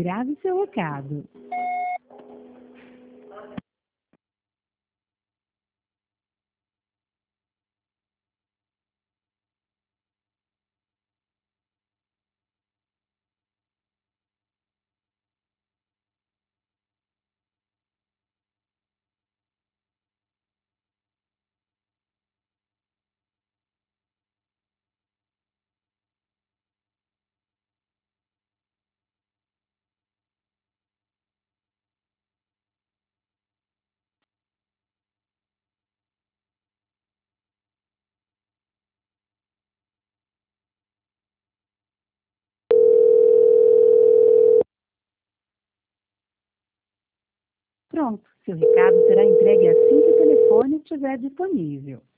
grave seu recado. Pronto, seu recado será entregue assim que o telefone estiver disponível.